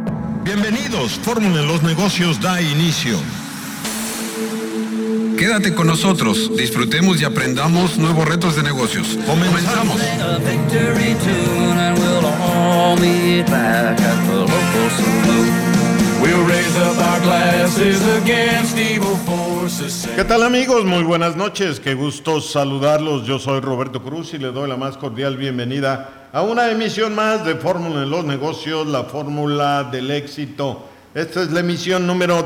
Bienvenidos, Fórmula en los Negocios da inicio. Quédate con nosotros, disfrutemos y aprendamos nuevos retos de negocios. Comenzamos. ¿Qué tal, amigos? Muy buenas noches, qué gusto saludarlos. Yo soy Roberto Cruz y le doy la más cordial bienvenida a una emisión más de Fórmula en los Negocios, la fórmula del éxito. Esta es la emisión número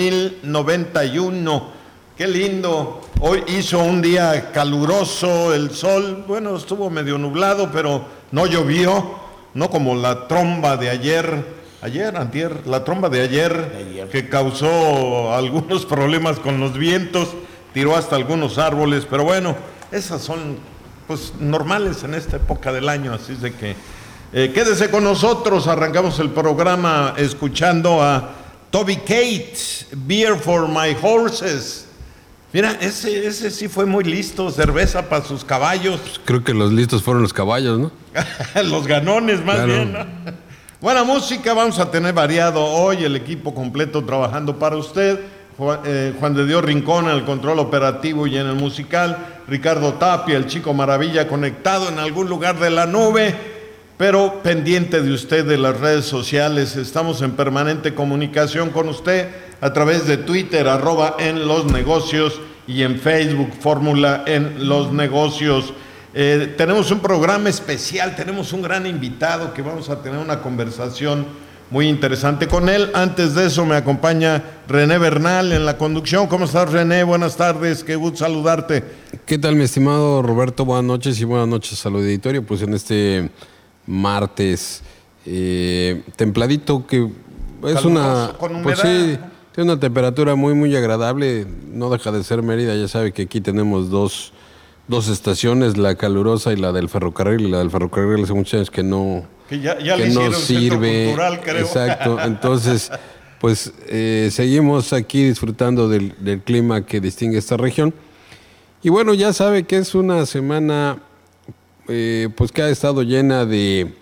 3091. Qué lindo. Hoy hizo un día caluroso, el sol, bueno, estuvo medio nublado, pero no llovió, no como la tromba de antier, la tromba de ayer, que causó algunos problemas con los vientos, tiró hasta algunos árboles, pero bueno, esas son pues normales en esta época del año, así es de que quédese con nosotros. Arrancamos el programa escuchando a Toby Keith, Beer for My Horses. Mira, ese sí fue muy listo, cerveza para sus caballos. Pues creo que los listos fueron los caballos, ¿no? Los ganones, más claro. bien, ¿no? Buena música vamos a tener variado hoy, el equipo completo trabajando para usted. Juan de Dios Rincón en el control operativo y en el musical. Ricardo Tapia, el Chico Maravilla, conectado en algún lugar de la nube, pero pendiente de usted de las redes sociales. Estamos en permanente comunicación con usted a través de Twitter, @enlosnegocios, y en Facebook, Fórmula en los Negocios. Tenemos un programa especial, tenemos un gran invitado que vamos a tener una conversación muy interesante con él. Antes de eso me acompaña René Bernal en la conducción. ¿Cómo estás, René? Buenas tardes, qué gusto saludarte. ¿Qué tal, mi estimado Roberto? Buenas noches y buenas noches al auditorio. Pues en este martes templadito, que es caluroso, con humedad, pues sí, ¿no? tiene una temperatura muy muy agradable. No deja de ser Mérida. Ya sabe que aquí tenemos dos estaciones, la calurosa y la del ferrocarril. Y la del ferrocarril hace muchos años que no ya le hicieron sirve. Centro cultural, creo. Exacto. Entonces, pues seguimos aquí disfrutando del clima que distingue esta región. Y bueno, ya sabe que es una semana pues que ha estado llena de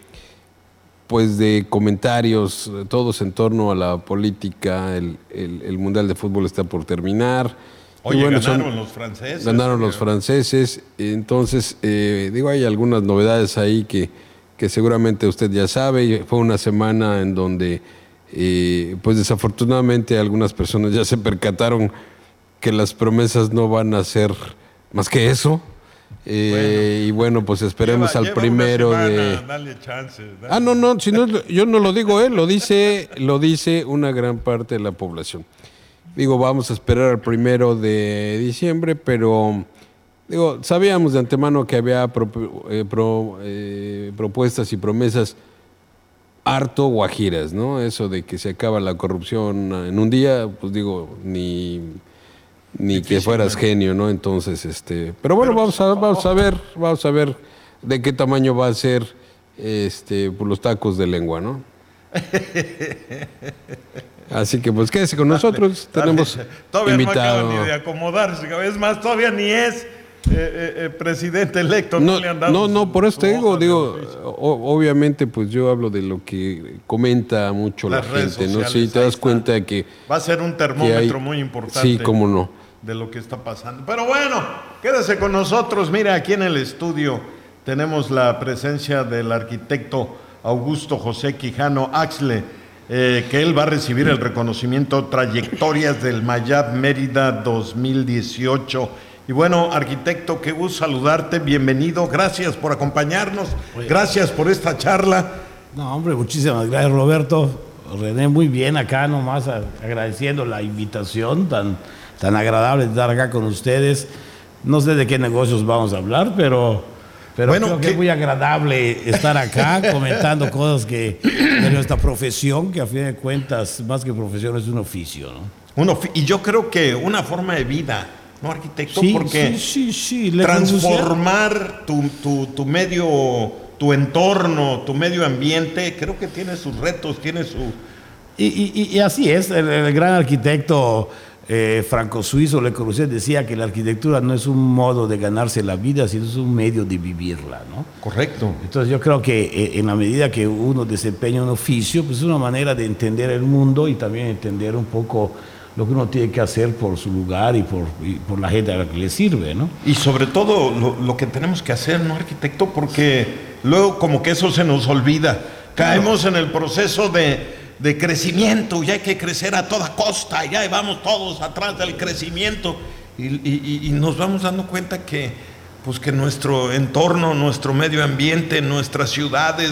comentarios, todos en torno a la política. El Mundial de Fútbol está por terminar. Oye, bueno, ganaron los franceses. Ganaron los franceses. Entonces, hay algunas novedades ahí que seguramente usted ya sabe. Fue una semana en donde, pues desafortunadamente, algunas personas ya se percataron que las promesas no van a ser más que eso. Y bueno, pues esperemos al primero una semana, de... Dale chance. No, si no, yo no lo digo, lo dice una gran parte de la población. Vamos a esperar al 1 de diciembre, pero sabíamos de antemano que había propuestas y promesas harto guajiras, ¿no? Eso de que se acaba la corrupción en un día, pues ni que fueras genio, ¿no? Entonces, pero bueno, vamos a ver de qué tamaño va a ser por los tacos de lengua, ¿no? Así que pues quédese con nosotros. Tenemos todavía invitado. No acaba ni de acomodarse, es más, todavía ni es presidente electo. No, por eso te digo, obviamente pues yo hablo de lo que comenta mucho la gente, sociales, ¿no? Sí, te das cuenta que va a ser un termómetro muy importante. Sí, cómo no. De lo que está pasando. Pero bueno, quédese con nosotros. Mira, aquí en el estudio tenemos la presencia del arquitecto Augusto José Quijano Axle, que él va a recibir el reconocimiento Trayectorias del Mayab Mérida 2018. Y bueno, arquitecto, qué gusto saludarte, bienvenido, gracias por acompañarnos, gracias por esta charla. No, hombre, muchísimas gracias, Roberto. René, muy bien acá nomás, agradeciendo la invitación tan agradable de estar acá con ustedes. No sé de qué negocios vamos a hablar, pero bueno, creo que es muy agradable estar acá comentando cosas de nuestra profesión, que a fin de cuentas, más que profesión, es un oficio, ¿no? Y yo creo que una forma de vida, ¿no, arquitecto? Sí, porque sí. Transformar tu medio, tu entorno, tu medio ambiente, creo que tiene sus retos, tiene su... Y así es, el gran arquitecto Franco Suizo, Le Corbusier decía que la arquitectura no es un modo de ganarse la vida, sino es un medio de vivirla, ¿no? Correcto. Entonces yo creo que en la medida que uno desempeña un oficio, pues es una manera de entender el mundo y también entender un poco lo que uno tiene que hacer por su lugar y por la gente a la que le sirve, ¿no? Y sobre todo lo que tenemos que hacer, ¿no, arquitecto? Porque luego como que eso se nos olvida. Caemos en el proceso de crecimiento, y hay que crecer a toda costa, y ahí vamos todos atrás del crecimiento, y nos vamos dando cuenta que, pues, que nuestro entorno, nuestro medio ambiente, nuestras ciudades,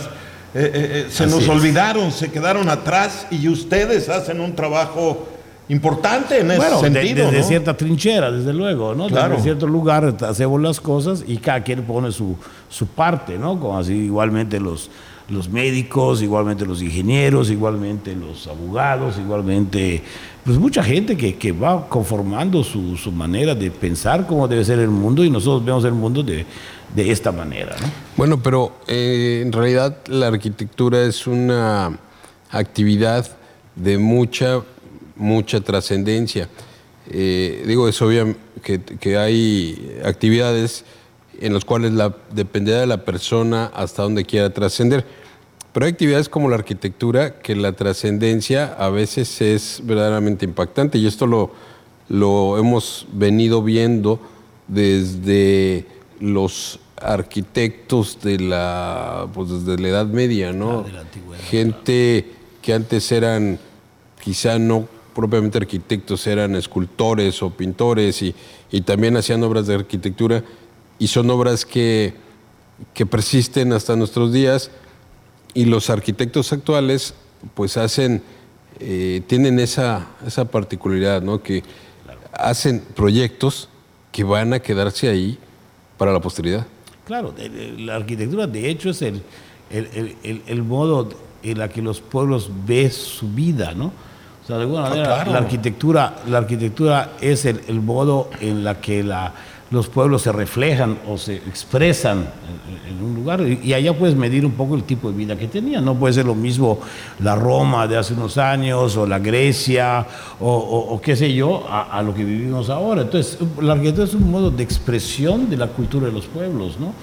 se nos olvidaron, se quedaron atrás, y ustedes hacen un trabajo importante en ese sentido, desde ¿no? cierta trinchera, desde luego, ¿no? Claro. Desde cierto lugar hacemos las cosas y cada quien pone su parte, ¿no? Como así igualmente los médicos, igualmente los ingenieros, igualmente los abogados, igualmente pues mucha gente que va conformando su manera de pensar cómo debe ser el mundo, y nosotros vemos el mundo de esta manera, ¿no? Bueno, pero en realidad la arquitectura es una actividad de mucha trascendencia. Es obvio que hay actividades en las cuales dependerá de la persona hasta donde quiera trascender. Pero hay actividades como la arquitectura que la trascendencia a veces es verdaderamente impactante, y esto lo hemos venido viendo desde los arquitectos desde la Edad Media, ¿no? De la antigüedad, gente que antes eran quizá no propiamente arquitectos, eran escultores o pintores, y también hacían obras de arquitectura, y son obras que persisten hasta nuestros días, y los arquitectos actuales pues tienen esa particularidad, ¿no? Que hacen proyectos que van a quedarse ahí para la posteridad. Claro, la arquitectura de hecho es el modo en la que los pueblos ven su vida, ¿no? O sea, de alguna manera, claro. la arquitectura es el modo en la que los pueblos se reflejan o se expresan en un lugar, y allá puedes medir un poco el tipo de vida que tenían. No puede ser lo mismo la Roma de hace unos años, o la Grecia, o qué sé yo, a lo que vivimos ahora. Entonces, la arquitectura es un modo de expresión de la cultura de los pueblos, ¿no?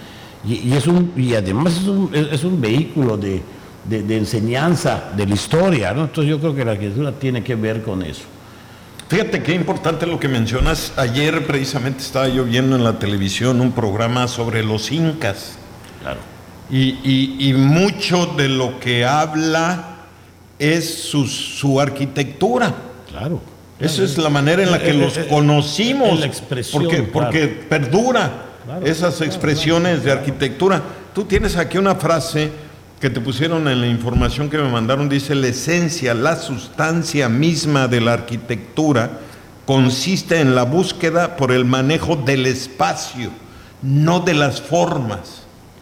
Y además es un vehículo de enseñanza de la historia, ¿no? Entonces yo creo que la arquitectura tiene que ver con eso. Fíjate qué importante lo que mencionas. Ayer precisamente estaba yo viendo en la televisión un programa sobre los incas. Claro. Y mucho de lo que habla es su arquitectura. Claro. Esa es la manera en la que los conocimos. La expresión, porque perdura esas expresiones de arquitectura. Tú tienes aquí una frase que te pusieron en la información que me mandaron, dice: la esencia, la sustancia misma de la arquitectura consiste en la búsqueda por el manejo del espacio, no de las formas.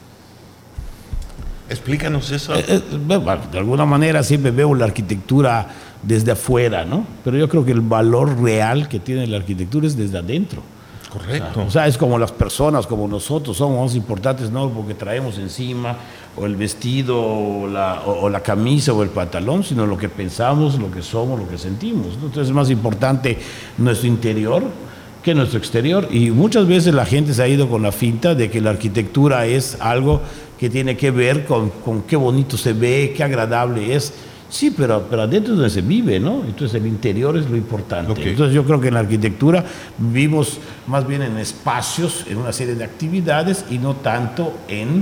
Explícanos eso. De alguna manera siempre veo la arquitectura desde afuera, ¿no? Pero yo creo que el valor real que tiene la arquitectura es desde adentro. Correcto. O sea, es como las personas, como nosotros somos importantes, no porque traemos encima o el vestido o la camisa o el pantalón, sino lo que pensamos, lo que somos, lo que sentimos, ¿no? Entonces es más importante nuestro interior que nuestro exterior, y muchas veces la gente se ha ido con la finta de que la arquitectura es algo que tiene que ver con qué bonito se ve, qué agradable es. Sí, pero adentro es donde se vive, ¿no? Entonces el interior es lo importante. Okay. Entonces yo creo que en la arquitectura vivimos más bien en espacios, en una serie de actividades, y no tanto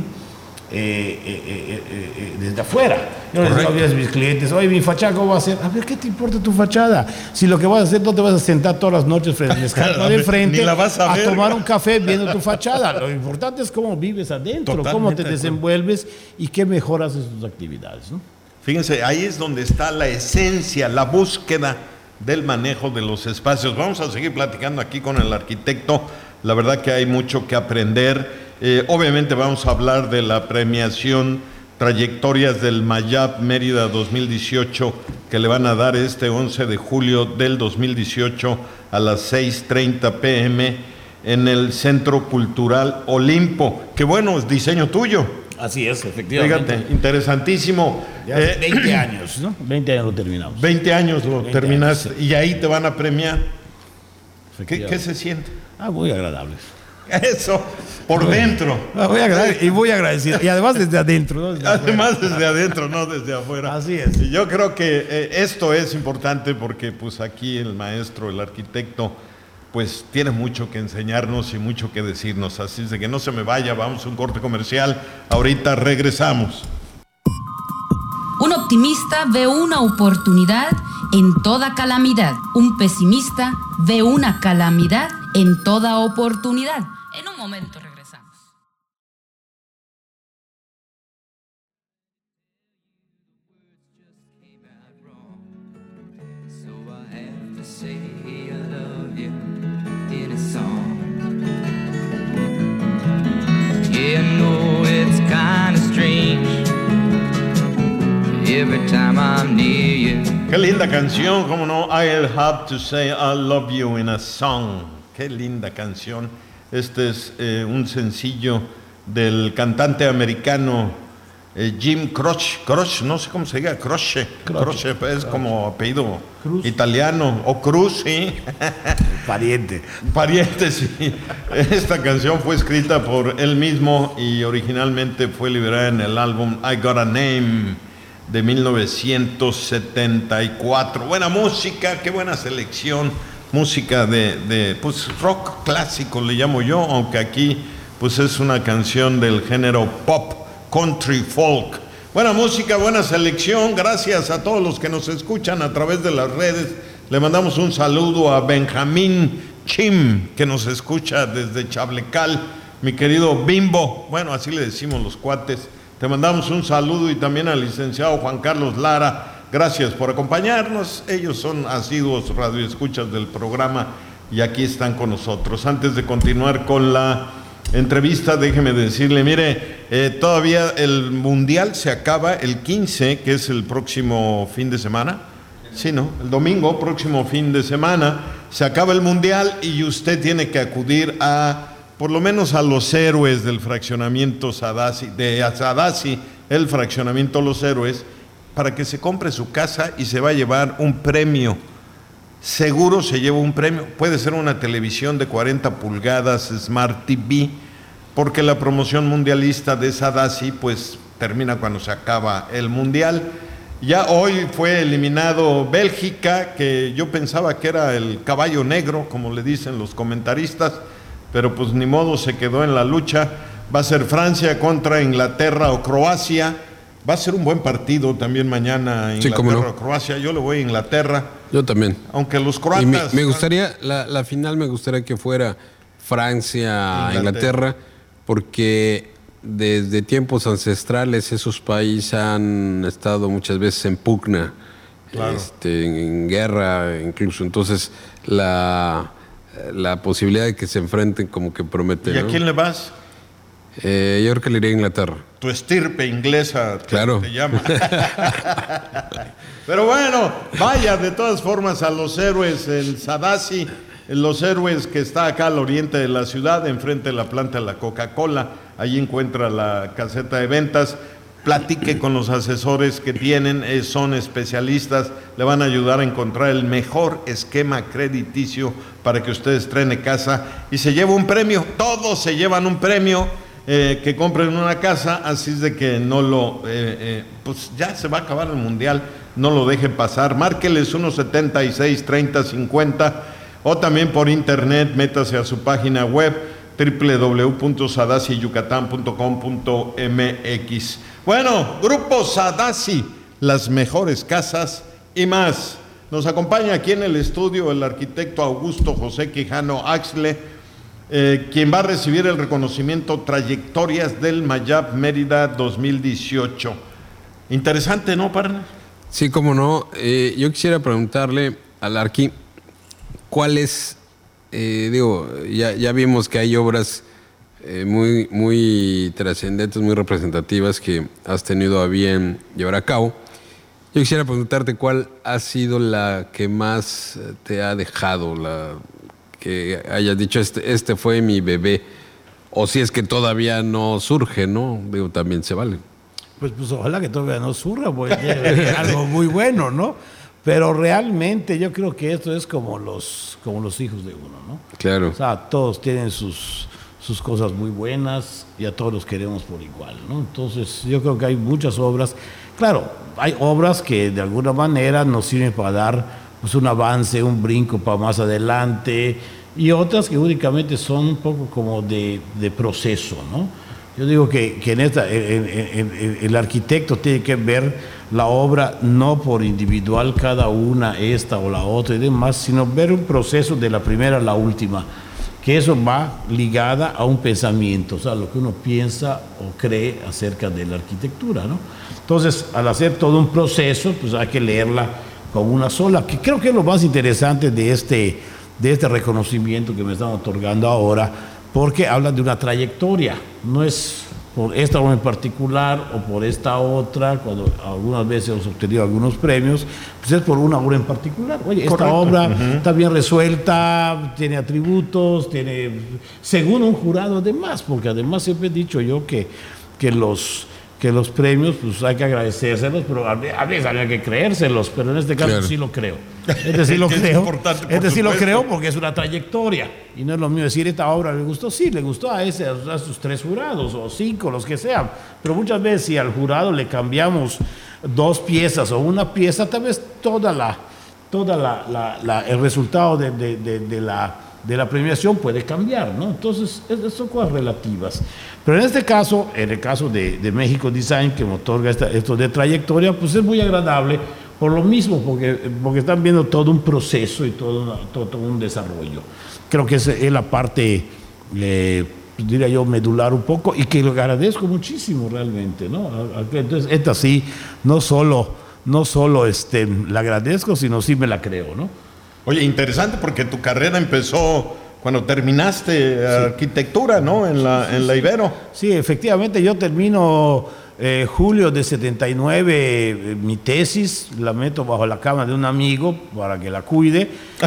desde afuera. Yo les digo a mis clientes: oye, mi fachada, ¿cómo va a ser? A ver, ¿qué te importa tu fachada? Si lo que vas a hacer, no te vas a sentar todas las noches frente al escarpa de frente a tomar un café viendo tu fachada. Lo importante es cómo vives adentro, totalmente, cómo te desenvuelves y qué mejoras en tus actividades, ¿no? Fíjense, ahí es donde está la esencia, la búsqueda del manejo de los espacios. Vamos a seguir platicando aquí con el arquitecto. La verdad que hay mucho que aprender. Obviamente vamos a hablar de la premiación Trayectorias del Mayab Mérida 2018, que le van a dar este 11 de julio del 2018 a las 6:30 p.m. en el Centro Cultural Olimpo. Qué bueno, es diseño tuyo. Así es, efectivamente. Fíjate, interesantísimo. Ya hace 20 años, ¿no? 20 años lo terminamos. 20 años lo 20 terminaste años, y ahí te van a premiar. ¿Qué Efectivamente. se siente? Muy agradables. Eso, por dentro. Muy agradable y muy agradecido. Y además desde adentro, ¿no? Desde Además afuera. desde adentro, no desde afuera. Así es. Y yo creo que esto es importante porque pues aquí el maestro, el arquitecto, pues tiene mucho que enseñarnos y mucho que decirnos. Así es de que no se me vaya, vamos a un corte comercial. Ahorita regresamos. Un optimista ve una oportunidad en toda calamidad. Un pesimista ve una calamidad en toda oportunidad. En un momento regresamos. So I have to say I love you in a song. Yeah, I know it's kind of strange every time I'm near you. Qué linda canción, cómo no. I'll have to say I love you in a song. Qué linda canción. Este es un sencillo del cantante americano Jim Croce. Croce, no sé cómo se diga, Croce. Croce es como apellido Cruz. italiano. O Cruz, sí. Pariente. Pariente, sí. Esta canción fue escrita por él mismo y originalmente fue liberada en el álbum I Got a Name de 1974. Buena música, qué buena selección. Música de pues rock clásico le llamo yo, aunque aquí pues es una canción del género pop, country, folk. Buena música, buena selección. Gracias a todos los que nos escuchan a través de las redes. Le mandamos un saludo a Benjamín Chim, que nos escucha desde Chablecal. Mi querido Bimbo, bueno, así le decimos los cuates. Te mandamos un saludo y también al licenciado Juan Carlos Lara. Gracias por acompañarnos. Ellos son asiduos radioescuchas del programa y aquí están con nosotros. Antes de continuar con la entrevista, déjeme decirle, mire, todavía el Mundial se acaba el 15, que es el próximo fin de semana. Sí, ¿no? El domingo, próximo fin de semana, se acaba el Mundial y usted tiene que acudir por lo menos a los héroes del fraccionamiento Sadasi, el fraccionamiento Los Héroes, para que se compre su casa y se va a llevar un premio. Seguro se lleva un premio. Puede ser una televisión de 40 pulgadas Smart TV, porque la promoción mundialista de Sadasi pues termina cuando se acaba el Mundial. Ya hoy fue eliminado Bélgica, que yo pensaba que era el caballo negro, como le dicen los comentaristas, pero pues ni modo, se quedó en la lucha. Va a ser Francia contra Inglaterra o Croacia. Va a ser un buen partido también mañana, Sí, cómo no. Inglaterra o Croacia. Yo le voy a Inglaterra, Yo también. aunque los Y croatas... me gustaría, la final me gustaría que fuera Francia-Inglaterra, porque desde tiempos ancestrales esos países han estado muchas veces en pugna, Claro. en guerra incluso. Entonces la posibilidad de que se enfrenten como que promete. ¿Y a ¿no? quién le vas? Yo creo que le iría a Inglaterra. Tu estirpe inglesa Claro. te llama. Pero bueno, vaya de todas formas a Los Héroes, el Sadasi, Los Héroes, que está acá al oriente de la ciudad, enfrente de la planta de la Coca-Cola. Allí encuentra la caseta de ventas. Platique con los asesores que tienen, son especialistas, le van a ayudar a encontrar el mejor esquema crediticio para que usted estrene casa y se lleve un premio. Todos se llevan un premio. Que compren una casa, así es de que no pues ya se va a acabar el Mundial, no lo deje pasar. Márqueles 176-3050 o también por internet, métase a su página web www.sadasiyucatán.com.mx. Bueno, Grupo Sadasi, las mejores casas y más. Nos acompaña aquí en el estudio el arquitecto Augusto José Quijano Axle, quien va a recibir el reconocimiento Trayectorias del Mayab Mérida 2018. Interesante, ¿no, partner? Sí, cómo no. Yo quisiera preguntarle al Arqui, ¿cuál es, ya vimos que hay obras muy, muy trascendentes, muy representativas que has tenido a bien llevar a cabo. Yo quisiera preguntarte cuál ha sido la que más te ha dejado, la que hayas dicho, este fue mi bebé, o si es que todavía no surge, ¿no? Digo, también se vale. Pues ojalá que todavía no surja, porque es algo muy bueno, ¿no? Pero realmente yo creo que esto es como los hijos de uno, ¿no? Claro. O sea, todos tienen sus cosas muy buenas y a todos los queremos por igual, ¿no? Entonces yo creo que hay muchas obras. Claro, hay obras que de alguna manera nos sirven para dar pues, un avance, un brinco para más adelante, y otras que únicamente son un poco como de proceso, ¿no? Yo digo que el arquitecto tiene que ver la obra no por individual, cada una, esta o la otra y demás, sino ver un proceso de la primera a la última, que eso va ligada a un pensamiento, o sea, lo que uno piensa o cree acerca de la arquitectura, ¿no? Entonces, al hacer todo un proceso, pues hay que leerla con una sola, que creo que es lo más interesante de este reconocimiento que me están otorgando ahora, porque hablan de una trayectoria, no es por esta obra en particular o por esta otra, cuando algunas veces hemos obtenido algunos premios, pues es por una obra en particular. Oye, esta obra está bien resuelta, tiene atributos, según un jurado además, porque además siempre he dicho yo que los premios pues hay que agradecérselos, pero a veces había que creérselos, pero en este caso Claro. sí lo creo. Este sí lo Que es creo. importante, por Este sí lo supuesto. creo porque es una trayectoria. Y no es lo mío decir, esta obra le gustó. Sí, le gustó a sus 3 jurados o 5, los que sean. Pero muchas veces si al jurado le cambiamos 2 piezas o una pieza, tal vez el resultado de la premiación puede cambiar, ¿no? Entonces, son cosas relativas. Pero en este caso, en el caso de México Design, que me otorga esto de trayectoria, pues es muy agradable por lo mismo, porque están viendo todo un proceso y todo un desarrollo. Creo que esa es la parte, diría yo, medular un poco, y que lo agradezco muchísimo realmente, ¿no? Entonces, esta sí, no solo la agradezco, sino sí me la creo, ¿no? Oye, interesante porque tu carrera empezó cuando terminaste arquitectura, ¿no? En la Ibero. Sí, efectivamente, yo termino julio de 79 mi tesis, la meto bajo la cama de un amigo para que la cuide,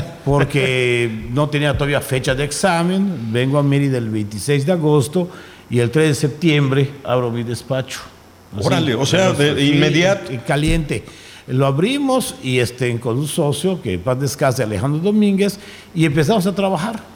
porque no tenía todavía fecha de examen. Vengo a Mérida el 26 de agosto y el 3 de septiembre abro mi despacho. Así, Órale, o sea, de sí, inmediato. Caliente. Lo abrimos y con un socio, que en paz descanse, Alejandro Domínguez, y empezamos a trabajar.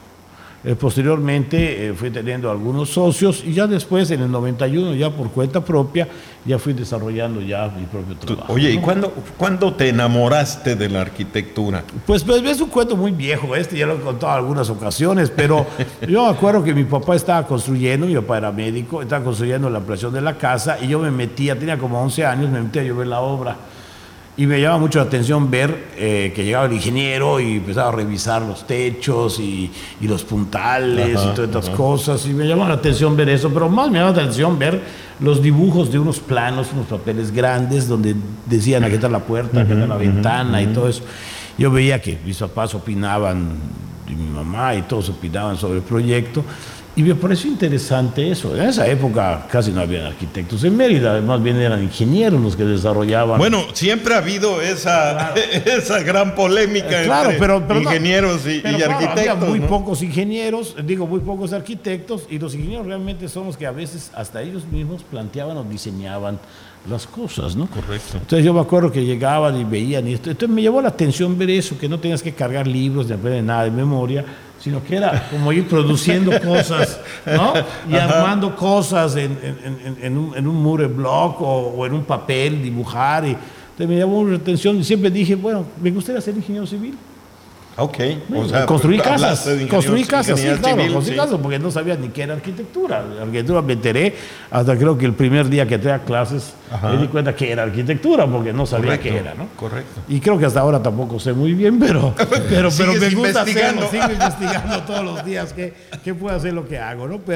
Posteriormente fui teniendo algunos socios y ya después, en el 91, ya por cuenta propia, ya fui desarrollando ya mi propio trabajo. Oye, ¿y ¿no? cuándo te enamoraste de la arquitectura? Pues es un cuento muy viejo ya lo he contado en algunas ocasiones, pero yo me acuerdo que mi papá estaba construyendo, mi papá era médico, estaba construyendo la ampliación de la casa y yo me metía, tenía como 11 años, me metía a ver la obra. Y me llama mucho la atención ver que llegaba el ingeniero y empezaba a revisar los techos y los puntales y todas estas cosas. Y me llama la atención ver eso, pero más me llama la atención ver los dibujos de unos planos, unos papeles grandes donde decían aquí está la puerta, aquí está la ventana y todo eso. Yo veía que mis papás opinaban, y mi mamá y todos opinaban sobre el proyecto. Y me pareció interesante eso. En esa época casi no había arquitectos en Mérida, más bien eran ingenieros los que desarrollaban. Bueno, siempre ha habido esa gran polémica Claro, entre pero ingenieros y claro, arquitectos. había muy ¿no? pocos ingenieros, muy pocos arquitectos, y los ingenieros realmente son los que a veces hasta ellos mismos planteaban o diseñaban las cosas, ¿no? Correcto. Entonces yo me acuerdo que llegaban y veían esto. Entonces me llamó la atención ver eso, que no tenías que cargar libros ni aprender nada de memoria, sino que era como ir produciendo cosas, ¿no? Y armando cosas en un muro de block o en un papel, dibujar. Entonces me llamó la atención y siempre dije, bueno, me gustaría ser ingeniero civil. Ok. O sea, Construir casas, hablaste de construir casas, sí, ingeniería claro, civil, construir sí. casas, porque no sabía ni qué era arquitectura. La arquitectura me enteré hasta creo que el primer día que entré a clases me di cuenta que era arquitectura, porque no sabía Correcto, qué era, ¿no? correcto. Y creo que hasta ahora tampoco sé muy bien, pero Sigues me gusta investigando. hacerlo, sigo investigando todos los días qué puedo hacer lo que hago, ¿no?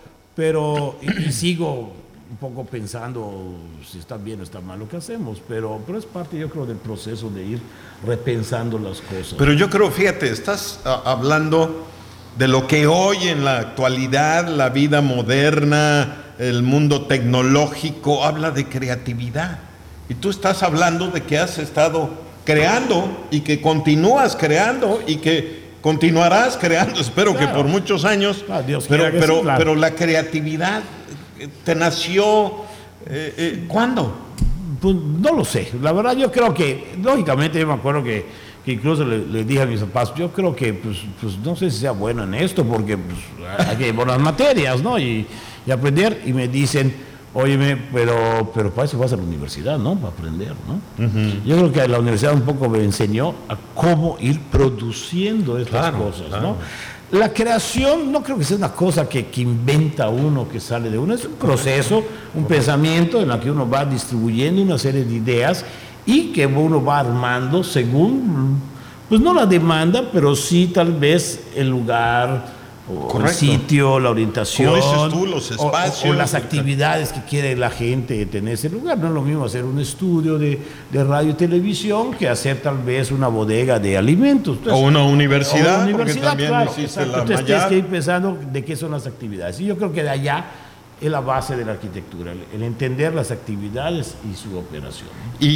Y sigo un poco pensando si está bien o está mal lo que hacemos, pero es parte, yo creo, del proceso de ir repensando las cosas. Pero yo creo, fíjate, estás hablando de lo que hoy en la actualidad, la vida moderna, el mundo tecnológico, habla de creatividad. Y tú estás hablando de que has estado creando y que continúas creando y que continuarás creando, espero que por muchos años, Dios pero, quiera que sí, claro. pero la creatividad te nació, ¿cuándo? Pues no lo sé. La verdad, yo creo que, lógicamente, yo me acuerdo que incluso le dije a mis papás, yo creo que, pues no sé si sea bueno en esto, porque pues, hay que llevar las materias, ¿no? Y aprender, y me dicen, óyeme, pero para eso vas a la universidad, ¿no? Para aprender, ¿no? Yo creo que la universidad un poco me enseñó a cómo ir produciendo estas cosas, ¿no? La creación no creo que sea una cosa que inventa uno, que sale de uno, es un proceso, un pensamiento en el que uno va distribuyendo una serie de ideas y que uno va armando según, pues no la demanda, pero sí tal vez el lugar, o el sitio, la orientación, como dices tú, los espacios, o las actividades que quiere la gente tener ese lugar. No es lo mismo hacer un estudio de radio y televisión que hacer tal vez una bodega de alimentos. Entonces, o una universidad, porque también claro, hiciste la Entonces tienes Mayab. que ir pensando de qué son las actividades. Y yo creo que de allá es la base de la arquitectura, el entender las actividades y su operación.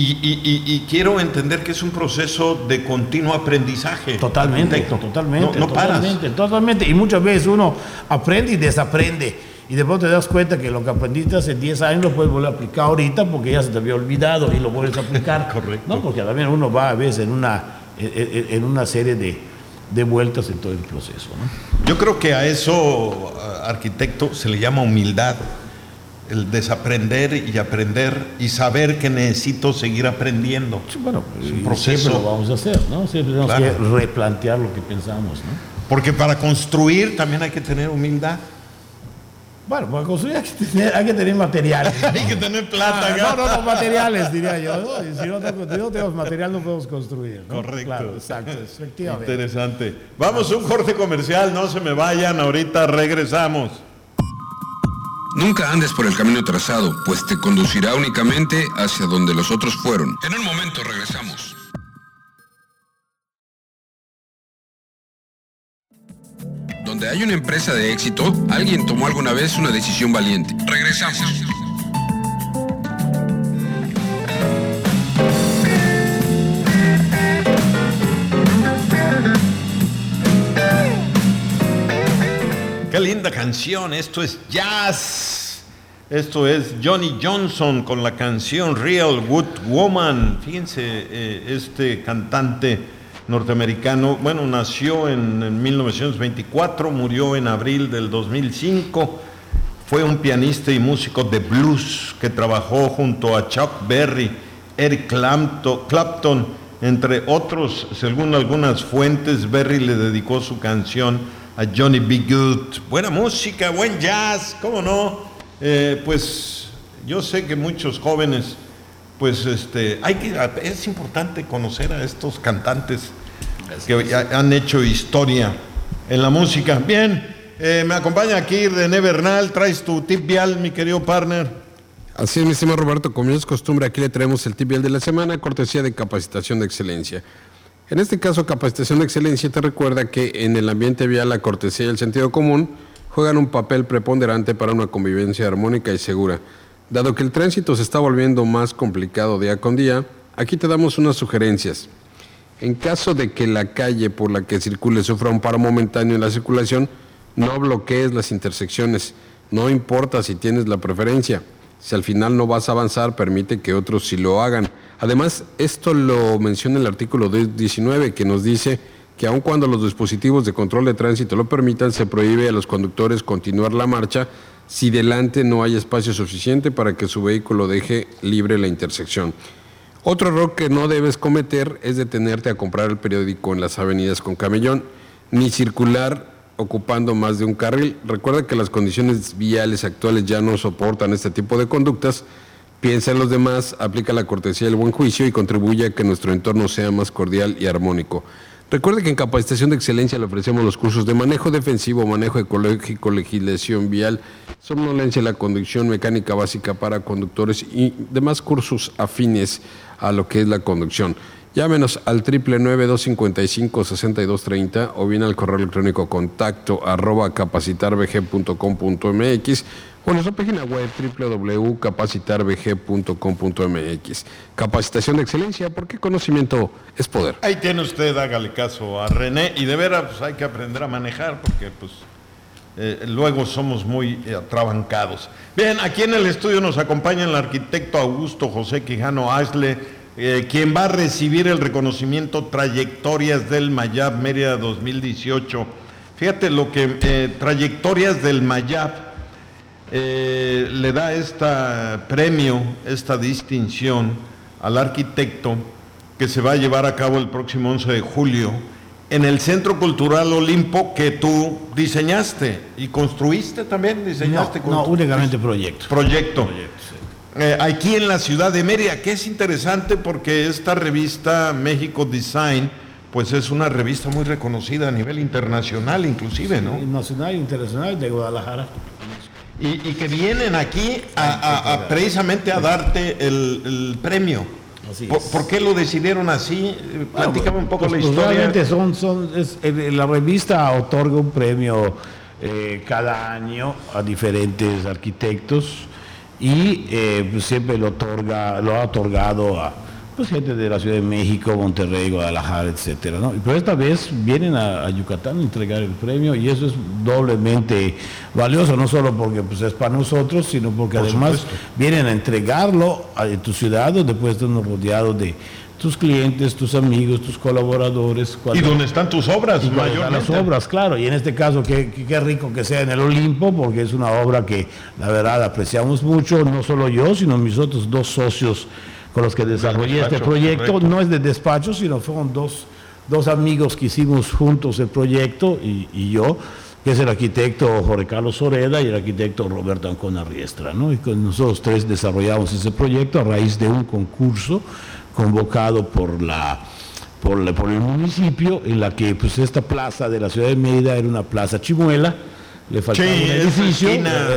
Y quiero entender que es un proceso de continuo aprendizaje. Totalmente. No paras. Totalmente. Y muchas veces uno aprende y desaprende. Y después te das cuenta que lo que aprendiste hace 10 años lo puedes volver a aplicar ahorita porque ya se te había olvidado y lo vuelves a aplicar. Correcto. ¿No? Porque también uno va a veces en una serie de vueltas en todo el proceso, ¿no? Yo creo que a eso, arquitecto, se le llama humildad. El desaprender y aprender y saber que necesito seguir aprendiendo. Sí, bueno, es un proceso. Siempre lo vamos a hacer, ¿no? Siempre tenemos Claro. que replantear lo que pensamos, ¿no? Porque para construir también hay que tener humildad. Bueno, para construir hay que tener materiales. Hay que tener plata. No, materiales, diría yo, ¿no? Y si no tenemos material, no podemos construir, ¿no? Correcto. Claro, exacto, efectivamente. Interesante. Vamos a un corte comercial, no se me vayan, ahorita regresamos. Nunca andes por el camino trazado, pues te conducirá únicamente hacia donde los otros fueron. En un momento regresamos. Donde hay una empresa de éxito, alguien tomó alguna vez una decisión valiente. Regresamos. Qué linda canción, esto es jazz. Esto es Johnny Johnson con la canción Real Good Woman. Fíjense, este cantante norteamericano, bueno, nació en 1924, murió en abril del 2005. Fue un pianista y músico de blues que trabajó junto a Chuck Berry, Eric Clapton, entre otros. Según algunas fuentes, Berry le dedicó su canción a Johnny B. Good. Buena música, buen jazz, ¿cómo no? Pues yo sé que muchos jóvenes, pues es importante conocer a estos cantantes que han hecho historia en la música. Bien, me acompaña aquí René Bernal. Traes tu tip vial, mi querido partner. Así es, mi estimado Roberto, como es costumbre, aquí le traemos el tip vial de la semana, cortesía de Capacitación de Excelencia. En este caso, Capacitación de Excelencia te recuerda que en el ambiente vial la cortesía y el sentido común juegan un papel preponderante para una convivencia armónica y segura. Dado que el tránsito se está volviendo más complicado día con día, aquí te damos unas sugerencias. En caso de que la calle por la que circule sufra un paro momentáneo en la circulación, no bloquees las intersecciones. No importa si tienes la preferencia. Si al final no vas a avanzar, permite que otros sí lo hagan. Además, esto lo menciona el artículo 19, que nos dice que aun cuando los dispositivos de control de tránsito lo permitan, se prohíbe a los conductores continuar la marcha si delante no hay espacio suficiente para que su vehículo deje libre la intersección. Otro error que no debes cometer es detenerte a comprar el periódico en las avenidas con camellón, ni circular ocupando más de un carril. Recuerda que las condiciones viales actuales ya no soportan este tipo de conductas. Piensa en los demás, aplica la cortesía y el buen juicio y contribuye a que nuestro entorno sea más cordial y armónico. Recuerde que en Capacitación de Excelencia le ofrecemos los cursos de manejo defensivo, manejo ecológico, legislación vial, somnolencia, la conducción mecánica básica para conductores y demás cursos afines a lo que es la conducción. Llámenos al 999-255-6230 o bien al correo electrónico contacto@capacitarbg.com.mx o nuestra página web www.capacitarbg.com.mx. Capacitación de excelencia, porque conocimiento es poder. Ahí tiene usted, hágale caso a René, y de veras pues, hay que aprender a manejar porque pues luego somos muy atrabancados. Bien, aquí en el estudio nos acompaña el arquitecto Augusto José Quijano Asle, quien va a recibir el reconocimiento Trayectorias del Mayab Mérida 2018. Fíjate lo que Trayectorias del Mayab le da este premio, esta distinción al arquitecto, que se va a llevar a cabo el próximo 11 de julio en el Centro Cultural Olimpo, que tú diseñaste y construiste también. No, únicamente proyecto. Proyecto. Sí. Aquí en la ciudad de Mérida, que es interesante porque esta revista México Design, pues es una revista muy reconocida a nivel internacional inclusive, ¿no? Nacional e internacional de Guadalajara. Y que vienen aquí precisamente a darte el premio. ¿Por qué lo decidieron así? Platícame un poco la historia. Realmente la revista otorga un premio cada año a diferentes arquitectos y pues siempre lo ha otorgado a pues, gente de la Ciudad de México, Monterrey, Guadalajara, etcétera, ¿no? Pero esta vez vienen a Yucatán a entregar el premio y eso es doblemente valioso, no solo porque pues, es para nosotros, sino porque además vienen a entregarlo a tu ciudad, donde puedes estar rodeado de tus clientes, tus amigos, tus colaboradores. Y donde están tus obras, y mayormente. Las obras, claro, y en este caso qué rico que sea en el Olimpo, porque es una obra que la verdad apreciamos mucho, no solo yo, sino mis otros dos socios con los que desarrollé este proyecto. Correcto. No es de despacho, sino fueron dos amigos que hicimos juntos el proyecto y yo, que es el arquitecto Jorge Carlos Soreda y el arquitecto Roberto Ancona Riestra, ¿no? Y con nosotros tres desarrollamos ese proyecto a raíz de un concurso convocado por el municipio, en la que pues esta plaza de la ciudad de Mérida era una plaza chimuela, le faltaba un edificio,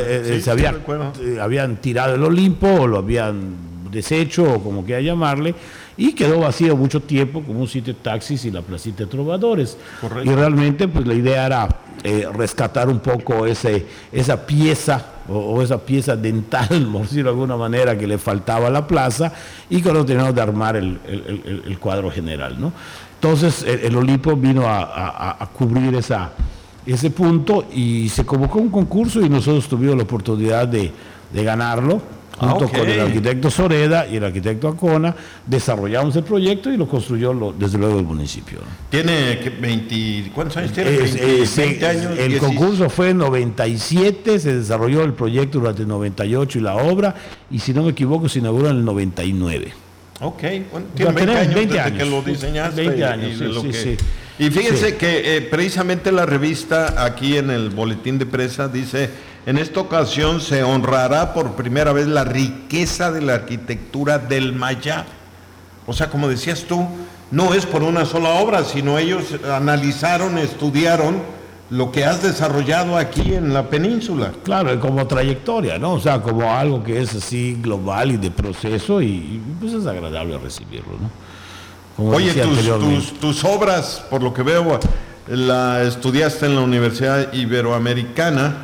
habían tirado el Olimpo o lo habían deshecho o como quiera llamarle, y quedó vacío mucho tiempo como un sitio de taxis y la placita de trovadores. Correcto. Y realmente pues la idea era rescatar un poco esa pieza o esa pieza dental, por decirlo de alguna manera, que le faltaba a la plaza, y con lo terminamos de armar el cuadro general, ¿no? Entonces el Olimpo vino a cubrir ese punto y se convocó un concurso y nosotros tuvimos la oportunidad de ganarlo. Junto con el arquitecto Soreda y el arquitecto Ancona, desarrollamos el proyecto y lo construyó desde luego el municipio. ¿Tiene 20, cuántos años tiene? 20 años. El concurso fue en 97, se desarrolló el proyecto durante el 98 y la obra, y si no me equivoco se inauguró en el 99. Ok, bueno, tiene 20 años desde que lo diseñaste. 20 años, sí. Y fíjense que precisamente la revista aquí en el boletín de prensa dice: en esta ocasión se honrará por primera vez la riqueza de la arquitectura del Mayab. O sea, como decías tú, no es por una sola obra, sino ellos analizaron, estudiaron lo que has desarrollado aquí en la península. Claro, como trayectoria, ¿no? O sea, como algo que es así global y de proceso, y pues es agradable recibirlo, ¿no? Como oye, tus obras, por lo que veo, la estudiaste en la Universidad Iberoamericana.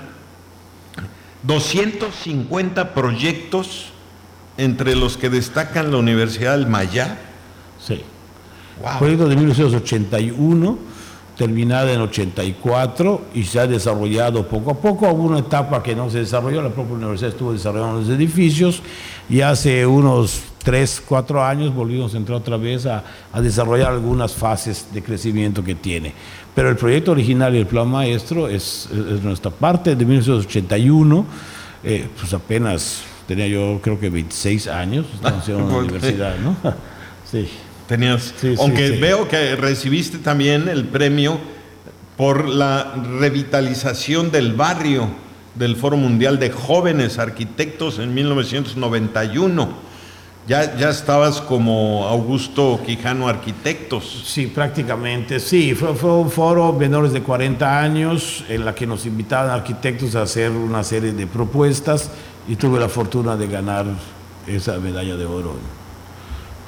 250 proyectos, entre los que destacan la Universidad del Mayab. Sí. Wow. Proyecto de 1981, terminada en 84, y se ha desarrollado poco a poco. Hubo una etapa que no se desarrolló, la propia universidad estuvo desarrollando los edificios, y hace unos 3-4 años volvimos a entrar otra vez a desarrollar algunas fases de crecimiento que tiene. Pero el proyecto original y el plan maestro es nuestra parte. De 1981, pues apenas tenía yo creo que 26 años, estaba en la universidad, ¿no? Sí. Tenías, aunque veo que recibiste también el premio por la revitalización del barrio del Foro Mundial de Jóvenes Arquitectos en 1991. Ya estabas como Augusto Quijano Arquitectos. Sí, prácticamente, sí. Fue un foro menores de 40 años en la que nos invitaban arquitectos a hacer una serie de propuestas y tuve la fortuna de ganar esa medalla de oro.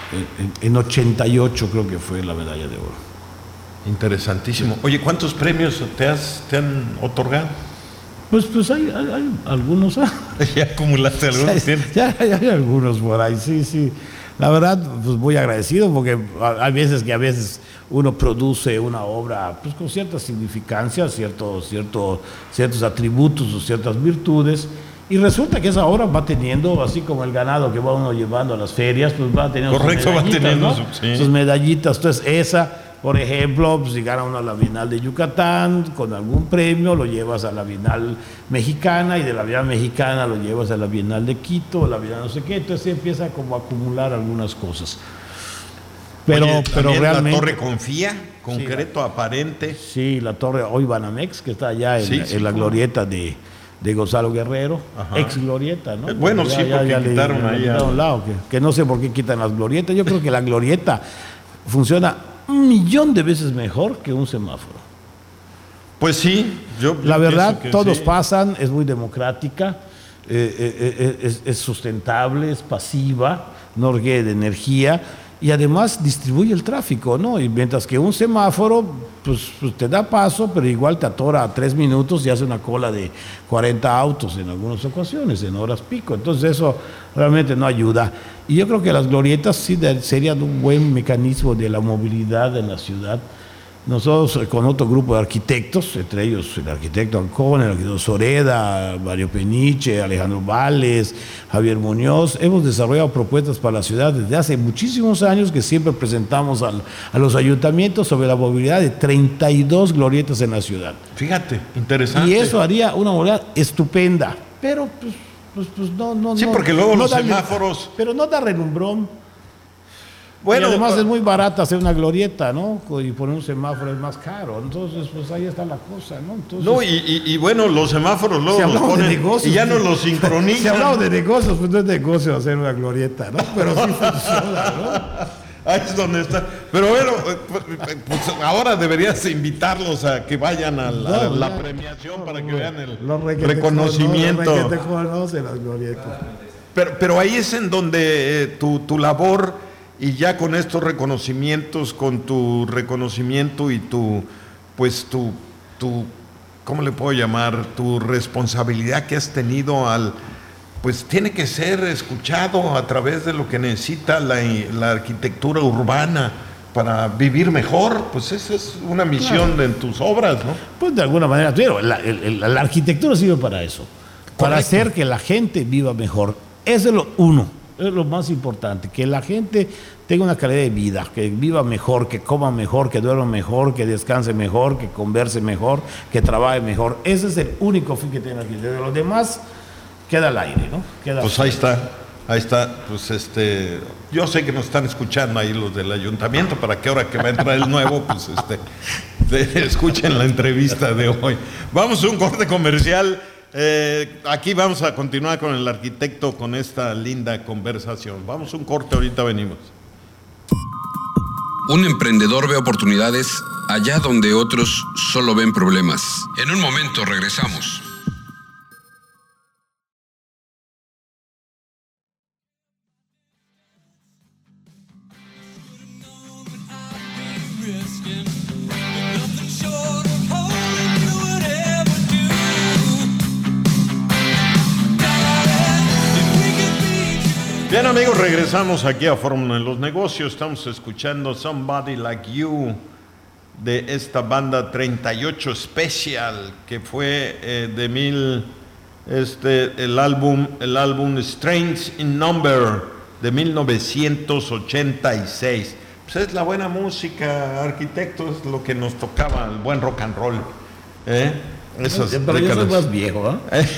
en 88 creo que fue la medalla de oro. Interesantísimo. Oye, ¿cuántos premios te han otorgado? Pues hay algunos. ¿Ya acumulaste algunos? Ya hay algunos por ahí, sí. La verdad, pues muy agradecido porque hay veces que uno produce una obra pues con cierta significancia, ciertos atributos o ciertas virtudes, y resulta que esa obra va teniendo, así como el ganado que va uno llevando a las ferias, pues va teniendo correcto, sus medallitas, va teniendo ¿no? Sus medallitas. Entonces esa, por ejemplo, pues, si gana uno a la Bienal de Yucatán con algún premio, lo llevas a la Bienal Mexicana, y de la Bienal Mexicana lo llevas a la Bienal de Quito, la Bienal no sé qué, entonces se empieza como a acumular algunas cosas. Pero realmente... La Torre Confía, concreto, aparente. Sí, la Torre hoy Banamex, que está allá en la glorieta de Gonzalo Guerrero, ex glorieta, ¿no? Bueno, sí, porque quitaron ahí a un lado, que no sé por qué quitan las glorietas. Yo creo que la glorieta funciona 1,000,000 de veces mejor que un semáforo. Pues sí, la verdad, todos sí. pasan, es muy democrática, es sustentable, es pasiva, no requiere de energía, y además distribuye el tráfico, ¿no? Y mientras que un semáforo, pues te da paso, pero igual te atora a 3 minutos y hace una cola de 40 autos en algunas ocasiones, en horas pico. Entonces eso realmente no ayuda. Y yo creo que las glorietas sí serían un buen mecanismo de la movilidad en la ciudad. Nosotros con otro grupo de arquitectos, entre ellos el arquitecto Ancón, el arquitecto Soreda, Mario Peniche, Alejandro Vales, Javier Muñoz, hemos desarrollado propuestas para la ciudad desde hace muchísimos años que siempre presentamos a los ayuntamientos sobre la movilidad de 32 glorietas en la ciudad. Fíjate, interesante. Y eso haría una movilidad estupenda, pero pues no. Sí, porque luego los semáforos... Pero no da relumbrón. Bueno, y además es muy barata hacer una glorieta, ¿no? Y poner un semáforo es más caro. Entonces, pues ahí está la cosa, ¿no? Entonces, no, y bueno, los semáforos luego los ponen negocios, y ya no los sincronizan. Si hablamos de negocios, pues no es negocio hacer una glorieta, ¿no? Pero sí funciona, ¿no? Ahí es donde está. Pero bueno, pues ahora deberías invitarlos a que vayan a la premiación para que vean el reconocimiento. Los que te conocen las glorietas. Pero ahí es en donde tu labor... Y ya con estos reconocimientos, con tu reconocimiento y tu ¿cómo le puedo llamar? Tu responsabilidad que has tenido pues tiene que ser escuchado a través de lo que necesita la arquitectura urbana para vivir mejor. Pues esa es una misión en tus obras, ¿no? Pues de alguna manera, pero la arquitectura sirve para eso, para hacer que la gente viva mejor. Eso es lo uno. Es lo más importante, que la gente tenga una calidad de vida, que viva mejor, que coma mejor, que duerma mejor, que descanse mejor, que converse mejor, que trabaje mejor. Ese es el único fin que tiene la gente. De los demás queda al aire, ¿no? Pues ahí está. Pues yo sé que nos están escuchando ahí los del ayuntamiento, para que ahora que va a entrar el nuevo, pues escuchen la entrevista de hoy. Vamos a un corte comercial. Aquí vamos a continuar con el arquitecto con esta linda conversación. Vamos a un corte, ahorita venimos. Un emprendedor ve oportunidades allá donde otros solo ven problemas. En un momento regresamos. Bien, amigos, regresamos aquí a Fórmula en los Negocios. Estamos escuchando Somebody Like You de esta banda 38 Special, que fue el álbum Strange in Number de 1986. Pues es la buena música, arquitecto, es lo que nos tocaba, el buen rock and roll. Pero yo soy más viejo,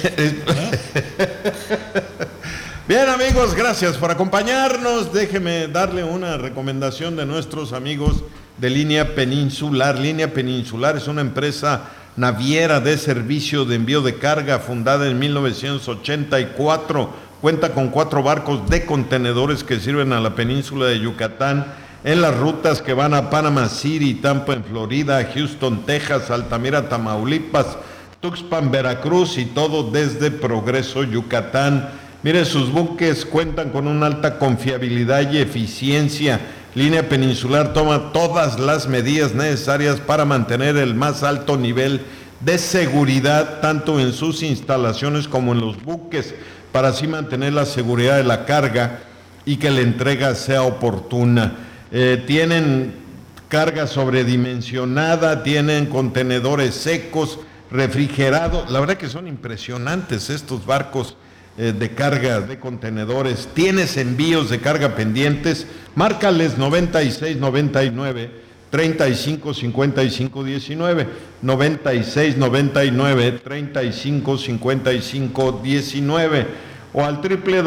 Bien, amigos, gracias por acompañarnos. Déjeme darle una recomendación de nuestros amigos de Línea Peninsular. Línea Peninsular es una empresa naviera de servicio de envío de carga fundada en 1984. Cuenta con 4 barcos de contenedores que sirven a la península de Yucatán en las rutas que van a Panama City, Tampa en Florida, Houston, Texas, Altamira, Tamaulipas, Tuxpan, Veracruz y todo desde Progreso, Yucatán. Mire, sus buques cuentan con una alta confiabilidad y eficiencia. Línea Peninsular toma todas las medidas necesarias para mantener el más alto nivel de seguridad, tanto en sus instalaciones como en los buques, para así mantener la seguridad de la carga y que la entrega sea oportuna. Tienen carga sobredimensionada, tienen contenedores secos, refrigerados. La verdad que son impresionantes estos barcos de carga de contenedores. Tienes envíos de carga pendientes, márcales 9699 35 55 19, 96 99 35 55 19 o al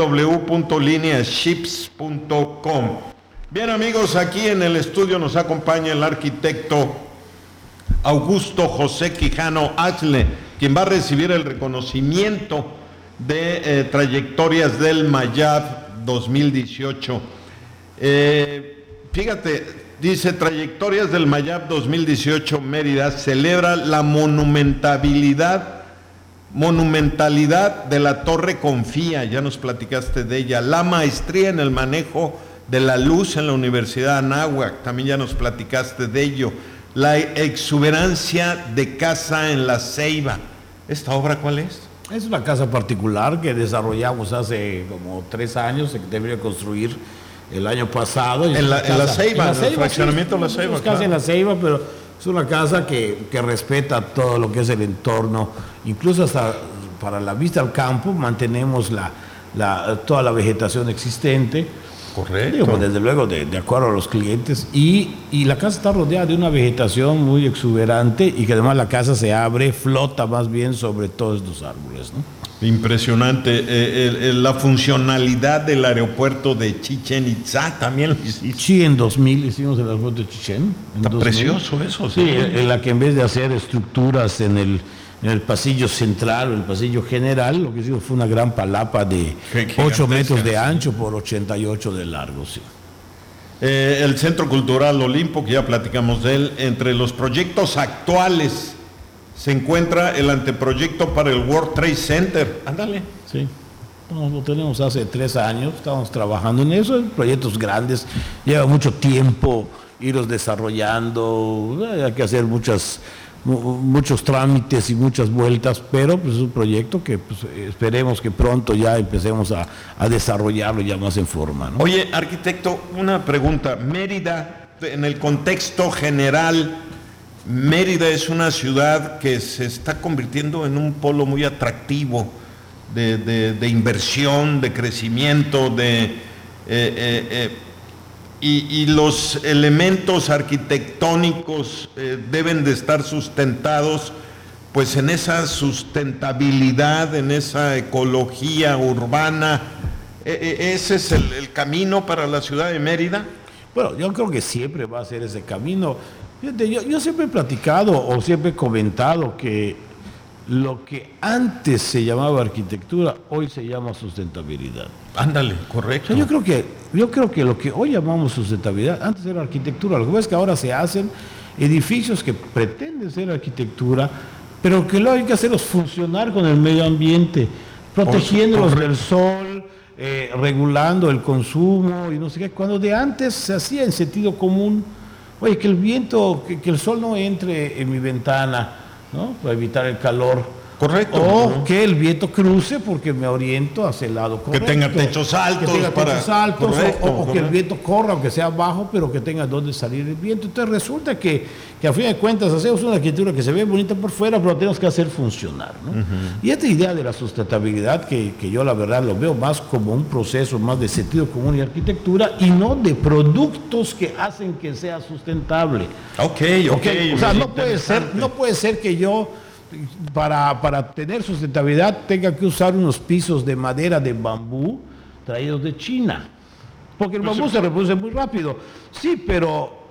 www.lineaships.com. Bien, amigos, aquí en el estudio nos acompaña el arquitecto Augusto José Quijano Achle, quien va a recibir el reconocimiento de trayectorias del MAYAB 2018. Fíjate, dice: trayectorias del MAYAB 2018 Mérida celebra la monumentalidad de la Torre Confía, ya nos platicaste de ella, la maestría en el manejo de la luz en la Universidad de Anáhuac, también ya nos platicaste de ello, la exuberancia de casa en La Ceiba. ¿Esta obra cuál es? Es una casa particular que desarrollamos hace como 3 años, que debería construir el año pasado. En la Ceiba, en el fraccionamiento de La Ceiba. Es casi en La Ceiba, pero es una casa que respeta todo lo que es el entorno, incluso hasta para la vista al campo mantenemos toda la vegetación existente. Correcto. Digo, desde luego, de acuerdo a los clientes. Y la casa está rodeada de una vegetación muy exuberante y que además la casa se abre, flota más bien sobre todos los árboles, ¿no? Impresionante. La funcionalidad del aeropuerto de Chichén Itzá también lo hiciste. Sí, en 2000 hicimos el aeropuerto de Chichén. Está 2000. Precioso eso. Sí, en la que en vez de hacer estructuras en el pasillo central o el pasillo general, lo que hicimos fue una gran palapa de 8 metros de ancho por 88 de largo. Sí. El Centro Cultural Olimpo, que ya platicamos de él, entre los proyectos actuales se encuentra el anteproyecto para el World Trade Center. Ándale. Sí. Lo tenemos hace 3 años, estamos trabajando en eso, en proyectos grandes, lleva mucho tiempo irlos desarrollando, hay que hacer muchos trámites y muchas vueltas, pero pues es un proyecto que pues, esperemos que pronto ya empecemos a desarrollarlo ya más en forma, ¿no? Oye, arquitecto, una pregunta. Mérida, en el contexto general, Mérida es una ciudad que se está convirtiendo en un polo muy atractivo de inversión, de crecimiento, y los elementos arquitectónicos deben de estar sustentados pues en esa sustentabilidad, en esa ecología urbana. ¿Ese es el camino para la ciudad de Mérida? Bueno, yo creo que siempre va a ser ese camino. Fíjate, yo siempre he platicado o siempre he comentado que lo que antes se llamaba arquitectura, hoy se llama sustentabilidad. Ándale, correcto. O sea, yo creo que lo que hoy llamamos sustentabilidad, antes era arquitectura. Lo que pasa es que ahora se hacen edificios que pretenden ser arquitectura, pero que luego hay que hacerlos funcionar con el medio ambiente, protegiéndolos del sol, regulando el consumo y no sé qué. Cuando de antes se hacía en sentido común, oye, que el viento, que el sol no entre en mi ventana, ¿no? Para evitar el calor. Correcto. O que el viento cruce porque me oriento hacia el lado correcto. Que tenga techos altos. O que el viento corra, aunque sea bajo, pero que tenga donde salir el viento. Entonces resulta que a fin de cuentas hacemos una arquitectura que se ve bonita por fuera, pero tenemos que hacer funcionar, ¿no? Y esta idea de la sustentabilidad, que yo la verdad lo veo más como un proceso más de sentido común y arquitectura, y no de productos que hacen que sea sustentable. Ok. O sea, no puede ser que yo para tener sustentabilidad tenga que usar unos pisos de madera de bambú traídos de China, porque el bambú se reproduce muy rápido. Sí, pero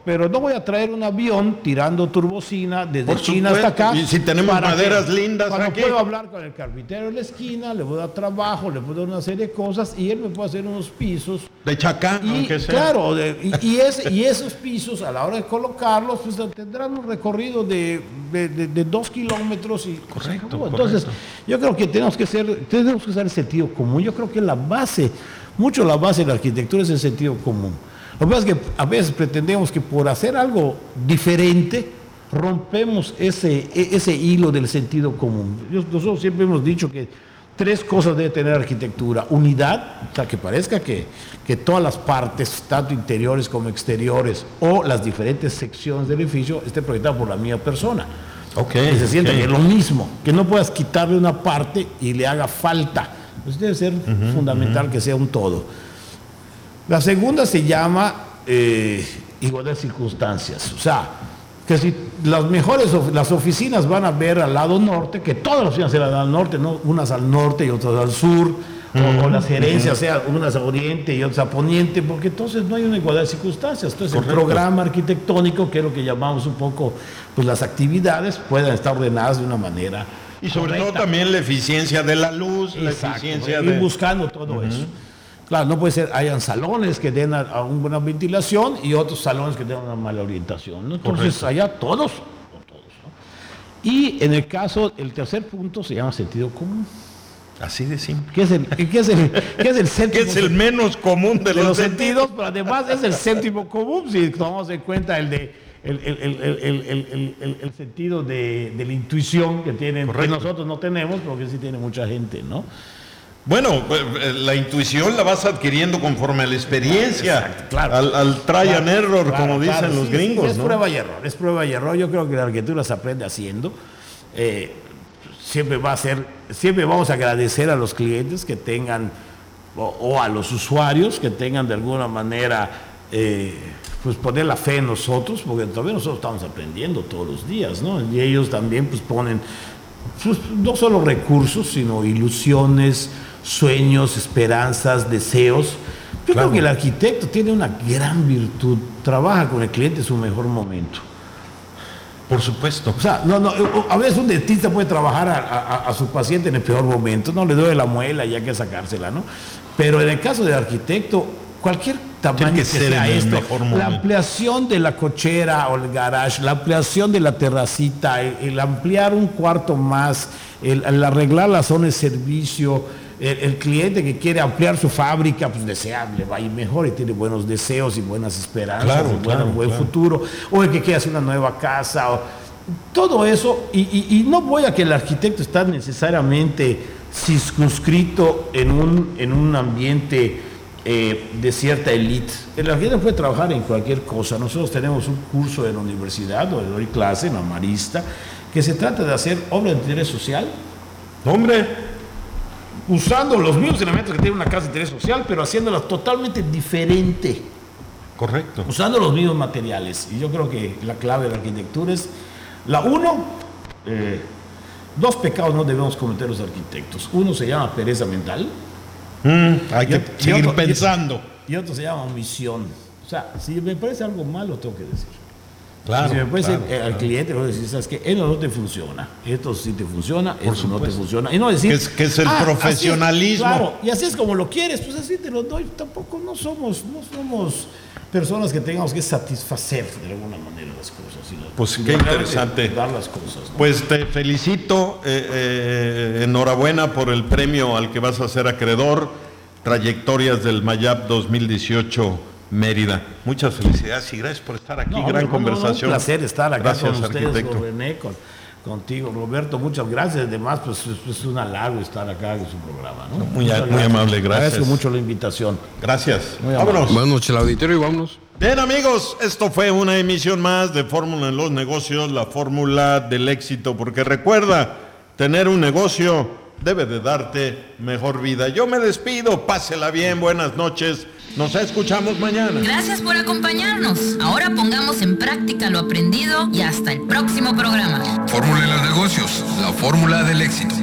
pero no voy a traer un avión tirando turbocina desde Por China supuesto. hasta acá. Y si tenemos ¿para maderas qué? lindas Cuando aquí. puedo hablar con el carpintero en la esquina, le puedo dar trabajo, le puedo dar una serie de cosas y él me puede hacer unos pisos. De chacá, Y aunque sea. claro, y esos pisos a la hora de colocarlos, pues tendrán un recorrido de 2 kilómetros y Correcto, entonces yo creo que tenemos que usar el sentido común. Yo creo que la base de la arquitectura es el sentido común. Lo que pasa es que a veces pretendemos que por hacer algo diferente rompemos ese hilo del sentido común. Nosotros siempre hemos dicho que 3 cosas debe tener arquitectura: unidad, o sea, que parezca que todas las partes, tanto interiores como exteriores, o las diferentes secciones del edificio, esté proyectada por la misma persona. Que se sienta que es lo mismo, que no puedas quitarle una parte y le haga falta. Pues debe ser fundamental que sea un todo. La segunda se llama igualdad de circunstancias. O sea, que si las oficinas van a ver al lado norte, que todas las oficinas sean al lado norte, no unas al norte y otras al sur, o las gerencias sean unas a oriente y otras a poniente, porque entonces no hay una igualdad de circunstancias. Entonces el programa arquitectónico, que es lo que llamamos un poco, pues las actividades puedan estar ordenadas de una manera Y sobre correcta. todo también la eficiencia de la luz, la Exacto, eficiencia ir de... buscando todo eso. Claro, no puede ser, hayan salones que den a una buena ventilación y otros salones que den una mala orientación, ¿no? Entonces, Correcto. allá todos, ¿no? Y en el caso, el tercer punto se llama sentido común. Así de simple. ¿Qué es el séptimo? Que es el menos común de los sentidos, pero además es el séptimo común, si tomamos en cuenta el sentido de la intuición que tienen, que Correcto. nosotros no tenemos, porque sí tiene mucha gente, ¿no? Bueno, la intuición la vas adquiriendo conforme a la experiencia, Exacto, claro. al try and error, Claro, como dicen claro, los sí, gringos, sí, es ¿no? prueba y error, es prueba y error. Yo creo que la arquitectura se aprende haciendo. Siempre vamos a agradecer a los clientes que tengan, o a los usuarios que tengan de alguna manera, pues poner la fe en nosotros, porque todavía nosotros estamos aprendiendo todos los días, ¿no? Y ellos también pues ponen, pues, no solo recursos, sino ilusiones, sueños, esperanzas, deseos. Yo creo que el arquitecto tiene una gran virtud, trabaja con el cliente en su mejor momento. Por supuesto. O sea, a veces un dentista puede trabajar a su paciente en el peor momento, no le duele la muela y hay que sacársela, ¿no? Pero en el caso del arquitecto, cualquier tamaño que ser sea en el esto, mejor la momento. ampliación de la cochera o el garage, la ampliación de la terracita, el ampliar un cuarto más, el arreglar la zona de servicio, el cliente que quiere ampliar su fábrica, pues deseable, va a ir mejor y tiene buenos deseos y buenas esperanzas, Claro, y buen futuro, o el que quiere hacer una nueva casa, todo eso, y no voy a que el arquitecto está necesariamente circunscrito en un ambiente de cierta élite. El arquitecto puede trabajar en cualquier cosa. Nosotros tenemos un curso en la universidad, donde doy clase, en la Marista, que se trata de hacer obra de interés social, Hombre, usando los mismos elementos que tiene una casa de interés social, pero haciéndola totalmente diferente, correcto. usando los mismos materiales. Y yo creo que la clave de la arquitectura es, dos pecados no debemos cometer los arquitectos. Uno se llama pereza mental. Hay que Y seguir otro- pensando. Y otro se llama omisión. O sea, si me parece algo malo, tengo que decir. Claro, Si me parece claro, al cliente, voy a decir, ¿sabes qué? Esto no te funciona, esto sí te funciona, esto no te supuesto. funciona. Y no decir, Que es el profesionalismo. así, claro, y así es como lo quieres, pues así te lo doy. Tampoco no somos personas que tengamos que satisfacer de alguna manera las cosas. Pues sino qué realmente interesante. dar las cosas, ¿no? Pues te felicito, enhorabuena por el premio al que vas a ser acreedor, Trayectorias del Mayap 2018 Mérida. Muchas felicidades y gracias por estar aquí, No, gran hombre, conversación. Un placer estar acá Gracias, con ustedes, arquitecto. con René, contigo, Roberto. Muchas gracias. Además, pues es un halago estar acá en su programa, ¿no? Muy Muchas gracias. amable, gracias. Agradezco mucho la invitación. Gracias. Muy amable. Vámonos. Buenas noches al auditorio y vámonos. Bien, amigos, esto fue una emisión más de Fórmula en los Negocios, la fórmula del éxito, porque recuerda, tener un negocio debe de darte mejor vida. Yo me despido, pásela bien, buenas noches, nos escuchamos mañana. Gracias por acompañarnos. Ahora pongamos en práctica lo aprendido y hasta el próximo programa. Fórmula en los negocios, la fórmula del éxito.